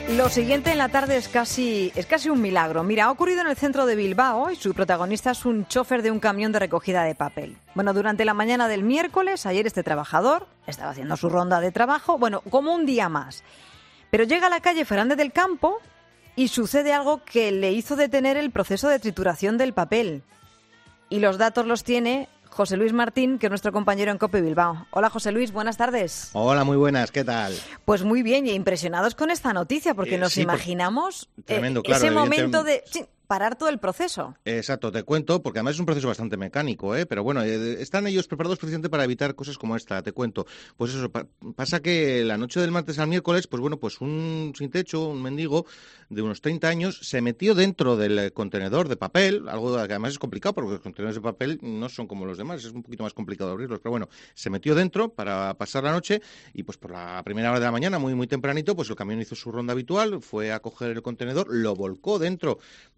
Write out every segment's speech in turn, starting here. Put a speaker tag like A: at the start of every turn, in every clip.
A: Lo siguiente en la tarde es casi un milagro. Mira, ha ocurrido en el centro de Bilbao y su protagonista es un chofer de un camión de recogida de papel. Bueno, durante la mañana del miércoles, ayer este trabajador estaba haciendo su ronda de trabajo, bueno, como un día más. Pero llega a la calle Fernández del Campo y sucede algo que le hizo detener el proceso de trituración del papel. Y los datos los tiene José Luis Martín, que es nuestro compañero en COPE Bilbao. Hola, José Luis, buenas tardes.
B: Hola, muy buenas, ¿qué tal?
A: Pues muy bien, y impresionados con esta noticia, porque nos imaginamos
B: tremendo, claro,
A: ese momento de parar todo el proceso.
B: Exacto, te cuento, porque además es un proceso bastante mecánico, pero bueno, están ellos preparados precisamente para evitar cosas como esta, te cuento. Pues eso, pasa que la noche del martes al miércoles, pues bueno, pues un sin techo, un mendigo de unos 30 años, se metió dentro del contenedor de papel, algo que además es complicado, porque los contenedores de papel no son como los demás, es un poquito más complicado abrirlos, pero bueno, se metió dentro para pasar la noche y pues por la primera hora de la mañana, muy tempranito, pues el camión hizo su ronda habitual, fue a coger el contenedor, lo volcó dentro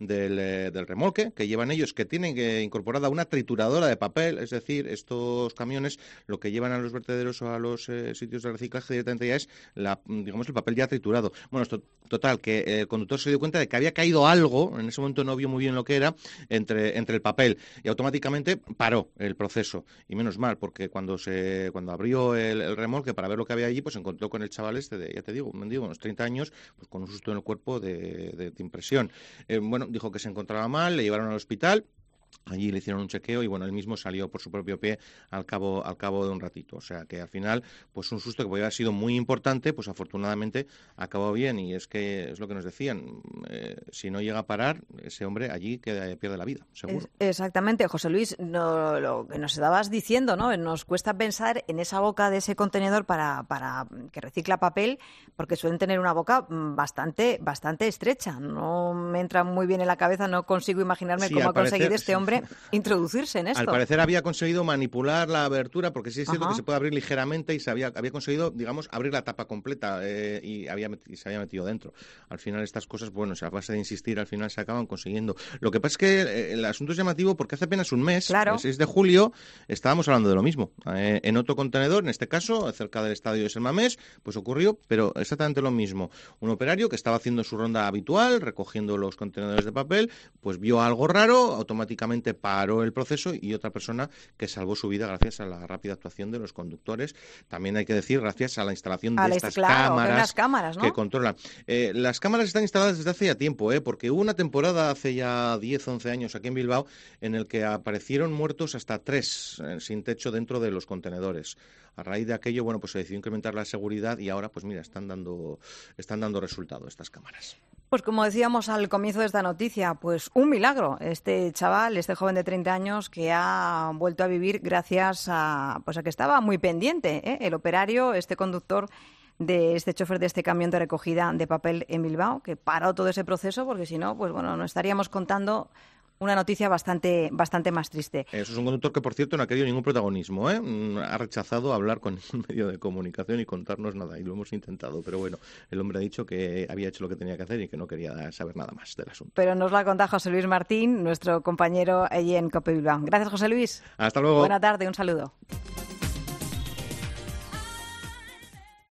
B: del remolque que llevan ellos, que tienen incorporada una trituradora de papel, es decir, estos camiones lo que llevan a los vertederos o a los sitios de reciclaje directamente ya es el papel ya triturado. Bueno, total, que el conductor se dio cuenta de que había caído algo, en ese momento no vio muy bien lo que era, entre el papel, y automáticamente paró el proceso, y menos mal, porque cuando abrió el remolque para ver lo que había allí, pues se encontró con el chaval ya te digo, un mendigo, unos 30 años, pues con un susto en el cuerpo de impresión. Bueno, dijo que se encontraba mal, le llevaron al hospital. Allí le hicieron un chequeo y bueno, él mismo salió por su propio pie al cabo de un ratito. O sea que al final, pues un susto que podría haber sido muy importante, pues afortunadamente acabó bien. Y es que es lo que nos decían, si no llega a parar, ese hombre allí pierde la vida, seguro.
A: Exactamente, José Luis, lo que nos estabas diciendo, ¿no? Nos cuesta pensar en esa boca de ese contenedor para que recicla papel, porque suelen tener una boca bastante estrecha. No me entra muy bien en la cabeza, no consigo imaginarme cómo ha conseguido este hombre introducirse en esto.
B: Al parecer había conseguido manipular la abertura, porque sí es cierto que se puede abrir ligeramente y había conseguido, digamos, abrir la tapa completa y se había metido dentro. Al final estas cosas, bueno, a base de insistir, al final se acaban consiguiendo. Lo que pasa es que el asunto es llamativo porque hace apenas un mes,
A: claro,
B: el 6 de julio, estábamos hablando de lo mismo. En otro contenedor, en este caso, cerca del estadio de San Mamés, pues ocurrió, pero exactamente lo mismo. Un operario que estaba haciendo su ronda habitual, recogiendo los contenedores de papel, pues vio algo raro, automáticamente paró el proceso y otra persona que salvó su vida gracias a la rápida actuación de los conductores. También hay que decir, gracias a la instalación de estas cámaras, ¿no? Que controlan. Las cámaras están instaladas desde hace ya tiempo, porque hubo una temporada hace ya 10, 11 años aquí en Bilbao en el que aparecieron muertos hasta 3 sin techo dentro de los contenedores. A raíz de aquello, bueno, pues se decidió incrementar la seguridad y ahora, pues mira, están dando resultado estas cámaras.
A: Pues como decíamos al comienzo de esta noticia, pues un milagro. Este chaval, este joven de 30 años que ha vuelto a vivir gracias a que estaba muy pendiente, el operario, este conductor de este chofer de este camión de recogida de papel en Bilbao, que paró todo ese proceso porque si no, pues bueno, nos estaríamos contando una noticia bastante más triste.
B: Eso es un conductor que, por cierto, no ha querido ningún protagonismo, Ha rechazado hablar con ningún medio de comunicación y contarnos nada, y lo hemos intentado, pero bueno, el hombre ha dicho que había hecho lo que tenía que hacer y que no quería saber nada más del asunto.
A: Pero nos lo ha contado José Luis Martín, nuestro compañero allí en COPE Bilbao. Gracias, José Luis.
B: Hasta luego.
A: Buena tarde, un saludo.